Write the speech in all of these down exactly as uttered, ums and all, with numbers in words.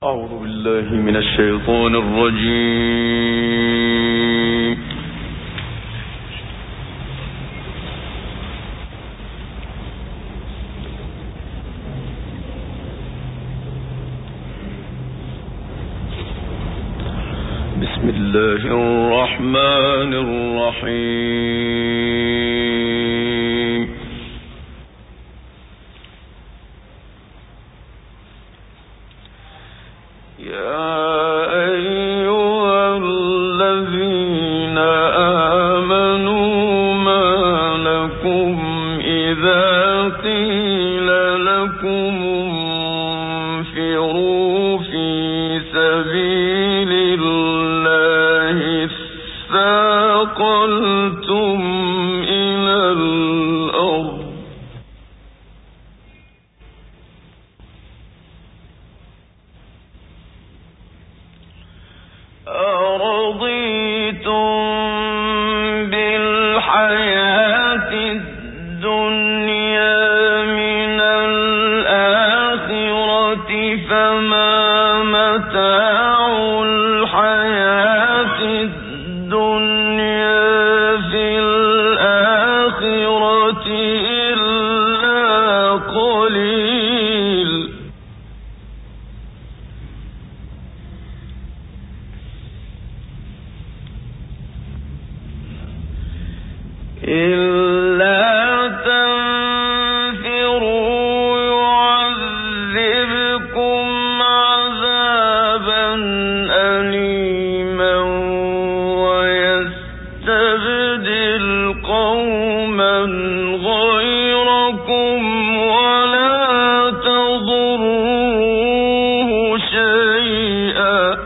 أعوذ بالله من الشيطان الرجيم. بسم الله الرحمن الرحيم. يا أيها الذين آمنوا ما لكم إذا قيل لكم انفروا في سبيل الله اثاقلتم إلى الأرض أرضيتم بالحياة الدنيا من الآخرة فما متاع الحياة الدنيا في الآخرة إلا قليل. إلا تنفروا يعذبكم عذابا أليما ويستبدل قوما غيركم ولا تضروه شيئا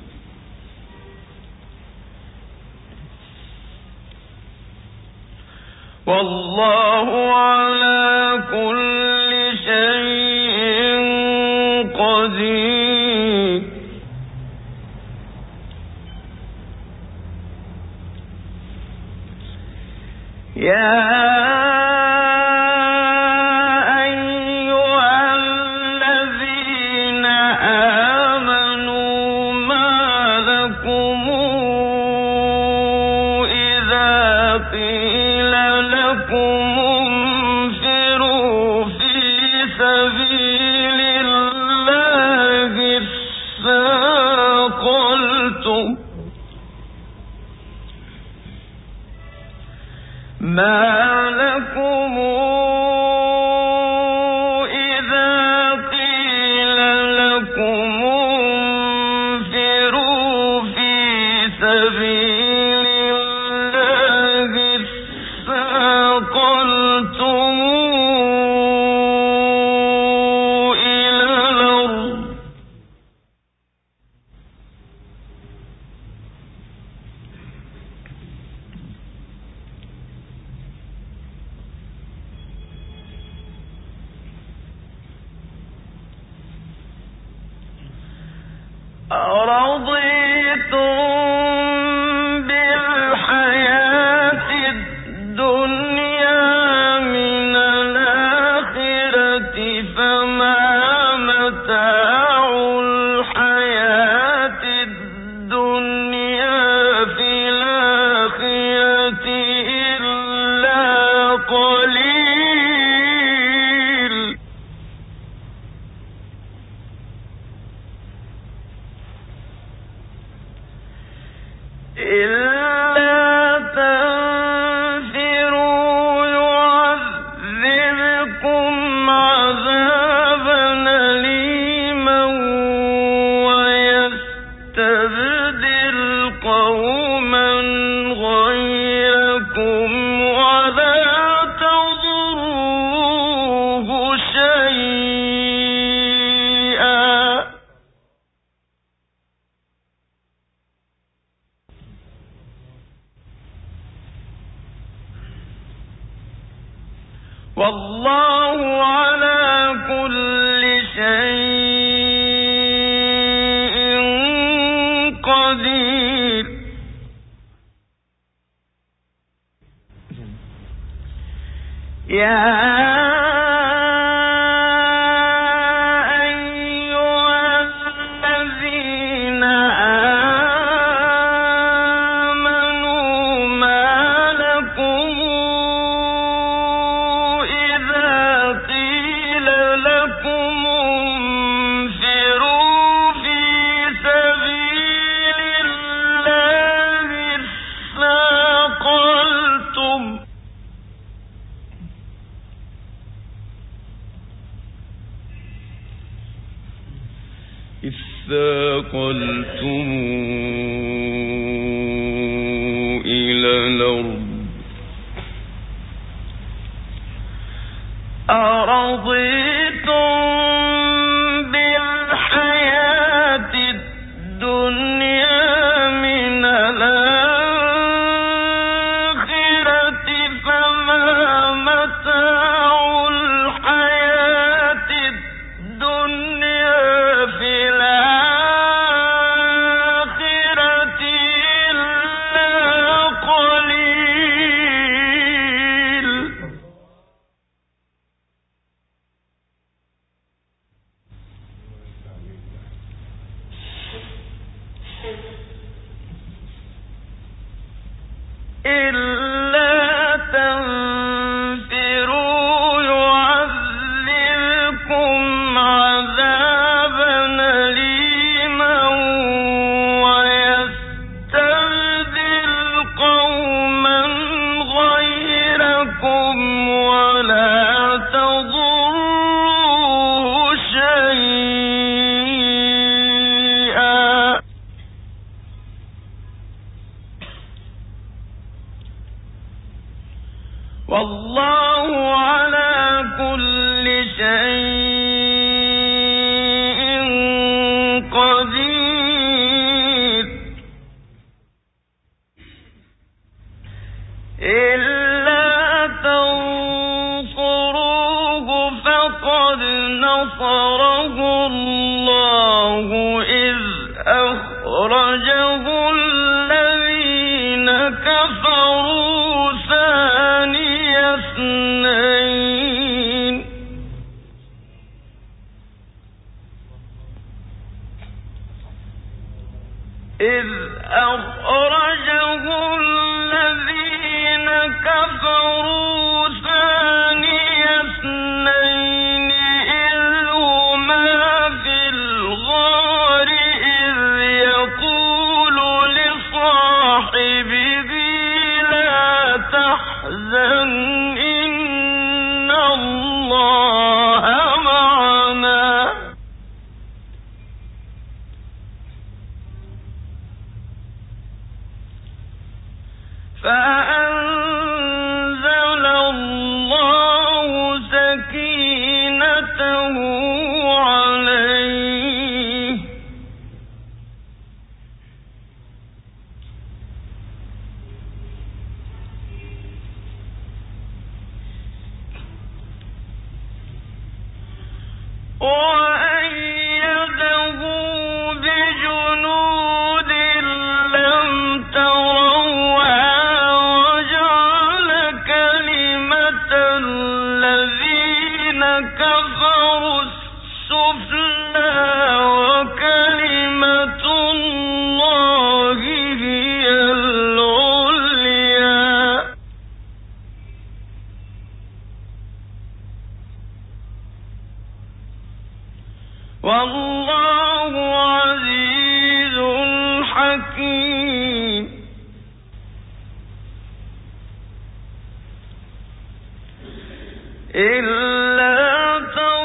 والله على كل شيء قدير. يا ما لكم إذا قيل لكم انفروا في سبيل الله اثاقلتم إلى الأرض أرضيتم بالحياة الدنيا من الآخرة فما متاع الحياة الدنيا في الآخرة إلا قليل. إلا تنفروا يعذبكم عذابا أليما ويستبدل قوما غيركم ولا تضروه شيئا والله على كل شيء قدير. يا أيها إذ ثاقلتم إلى الأرض أرضيتم بالحياة الدنيا من الآخرة فما متاع الحياة الدنيا في الآخرة إلا قليل. إلا تنفروا يعذبكم عذابا أليما ويستبدل قوما غيركم ولا تضروه شيئا والله على كل شيء قدير. إلا تنصروه فقد نصره الله إذ أخرجه الذين كفروا ثاني اثنين إذ أخرجه الذين كفروا ثاني اثنين إذ هما في الغار إذ يقول لصاحبه لا تحزن إن الله معنا فأنزل الله سكينته عليه وأيده بجنود لم تروها وجعل كلمة الذين كفروا السفلى وكلمة الله هي العليا والله عزيز حكيم. إلا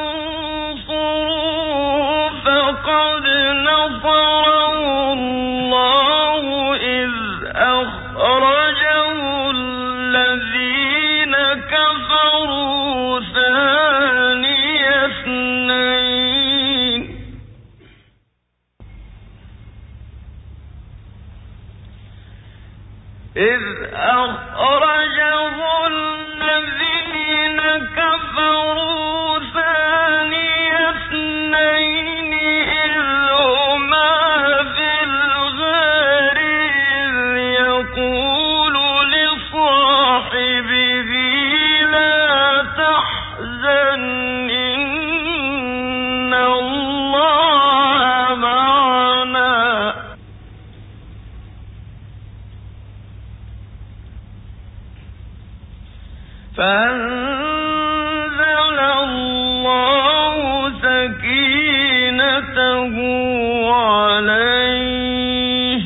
تنصروه فقد نصره الله إذ أخرجه الذين كفروا ثاني اثنين إذ أخرجه الذين كفروا ثاني اثنين إذ هما في الغار إذ يقول لصاحبه لا تحزن إن الله معنا فأنزل الله سكينته عليه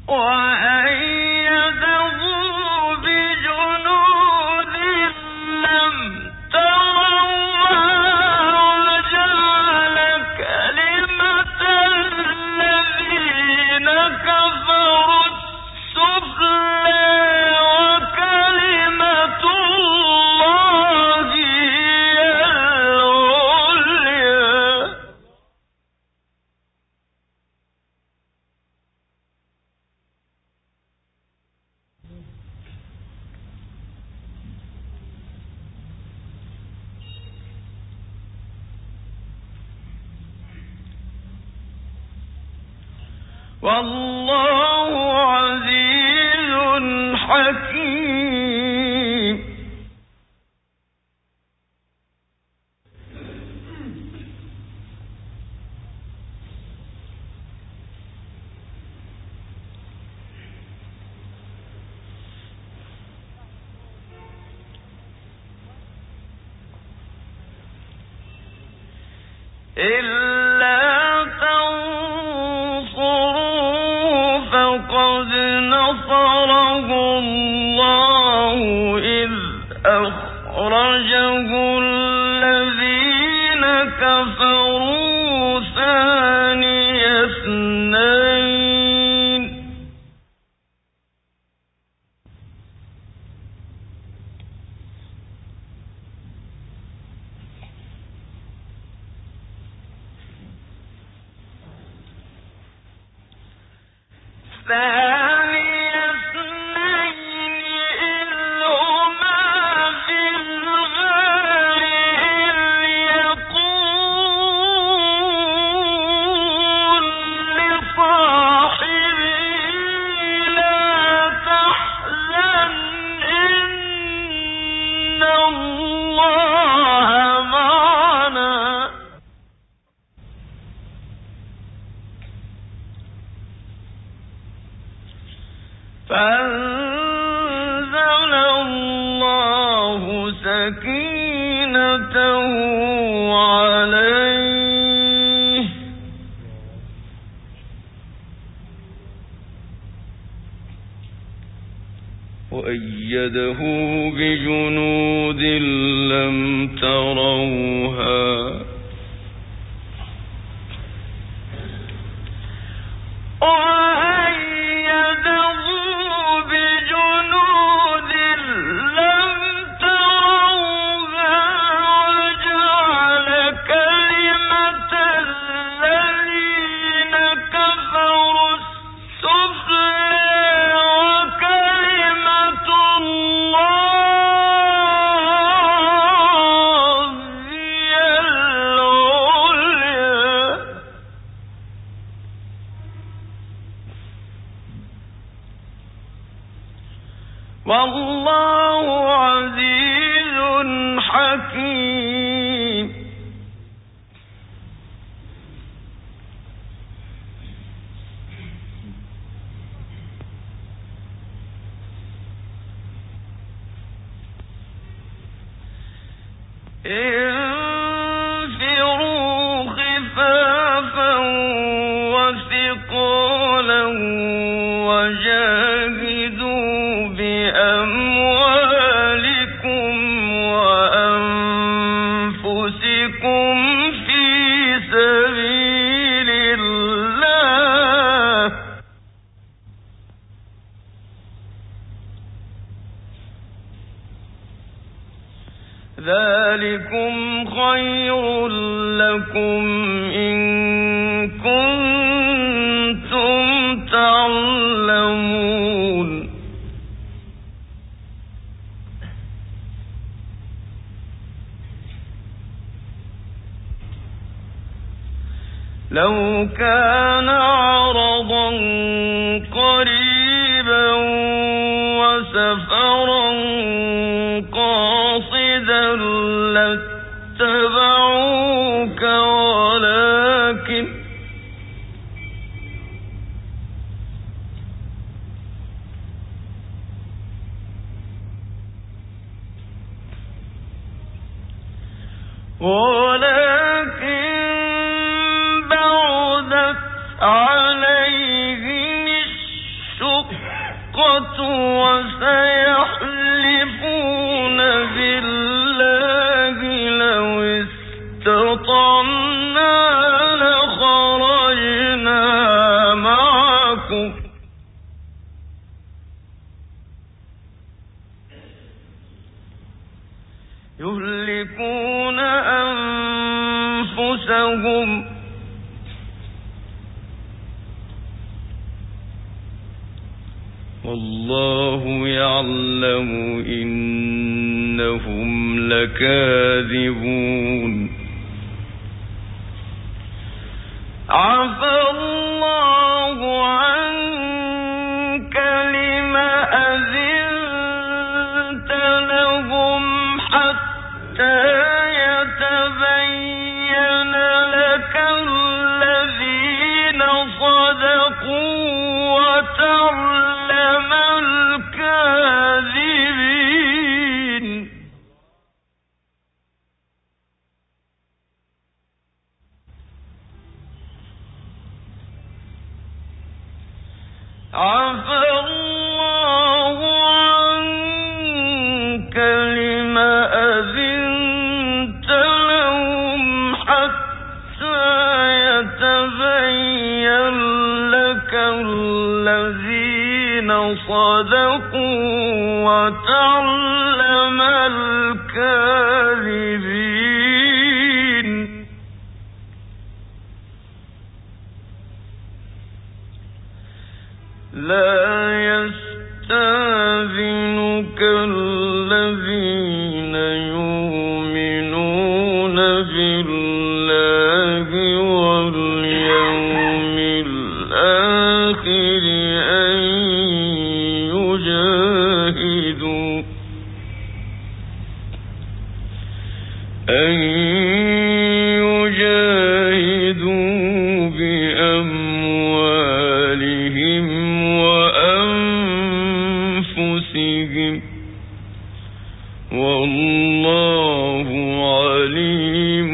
والله عزيز حكيم. إلا قد نصره الله إذ أخرجه الذين كفروا ثاني اثنين ثاني اثنين إذ هما في الغار إذ يقول لصاحبه لا تحزن إن الله معنا فأنزل الله سكينته عليه وأيده بجنود لم تروها والله عزيز حكيم. انفروا خفافا وثقالا وجاهدوا بأموالكم وأنفسكم في سبيل الله ذلكم خير لكم إن كنتم تعلمون. لو كان عرضا قريبا وسفرا قاصدا لاتبعوك ولكن ولكن بعدت عليهم الشقة وسيحلفون بالله لو استطعنا لخرجنا معكم يهلكون أنفسهم والله يعلم إنهم لكاذبون عفى الله عنك لم أذنت لهم حتى يتبين لك الذين صدقوا وتعلم الكاذبين عفى الله عنك لم أذنت لهم حتى يتبين لك الذين صدقوا وتعلم الكاذبين لا يستأذنك الذين يؤمنون بالله واليوم الآخر أن يجاهدوا أن يجاهدوا بأموالهم وأنفسهم والله عليم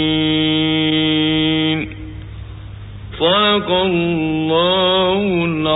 بالمتقين صدق الله العظيم.